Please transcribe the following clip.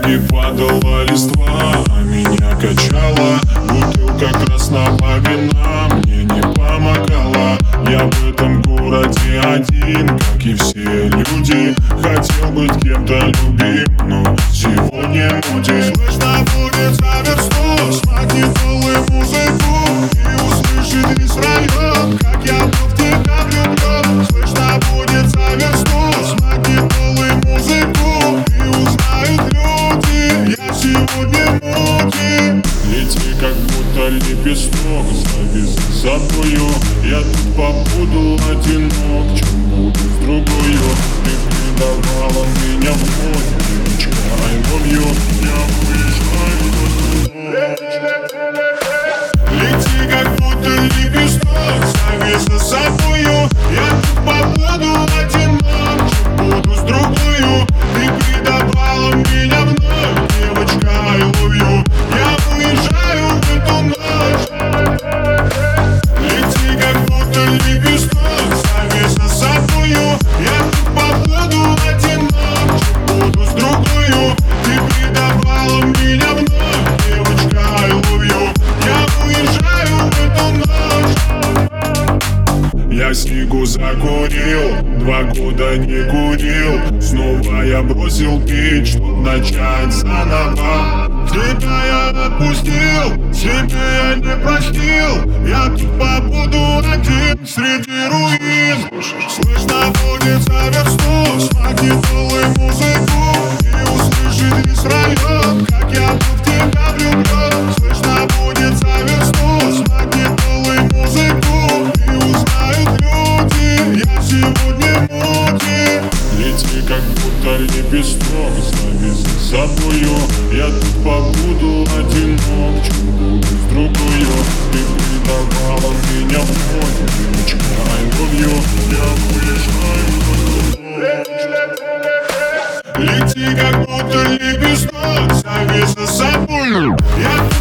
ноги падала листва, а меня качала бутылка красного вина. Мне не помогала, я в этом городе один, как и все люди. Хотел быть кем-то любим, но сегодня муди. Слышно будет за версту, смагнитолы музыку, и услышит весь район, как я был в тебя влюблен. Слышно будет за версту, смагнитолы музыку, и узнают люди, я сегодня муди. Лети, как будто лепесток, зови за собою. Я тут побуду одинок, чем буду с другою. Ты предавала меня вновь, девочка, I love you. Я уезжаю. Лети, как будто лепесток, зови за собою. Я тут побуду одинок, чем буду с другою. Ты предавала меня вновь, девочка, I love you. Я уезжаю в эту ночь. Лети, как будто лепесток, зови за собою. Я тут побуду одинок, чем буду с другою. Ты предавала меня вновь, девочка, I love you. Я уезжаю в эту ночь. Я снегу закурил, 2 года не курил. Снова я бросил пить, чтоб начать заново. Тебя я отпустил, себе я не простил. Я тут побуду один среди руин. Слышно будет за версту, смагнитолы музыку, и услышит весь район, как я был в тебя влюблен. Слышно будет за версту, смагнитолы музыку, и узнают люди, я сегодня муди. Лети, как будто лепесток, зови за собою. Я тут побуду одинок, чем буду с другою. Ты предавала меня вновь, девочка, I love you. Я уезжаю. Лети, как будто лепесток, зови за собою. Я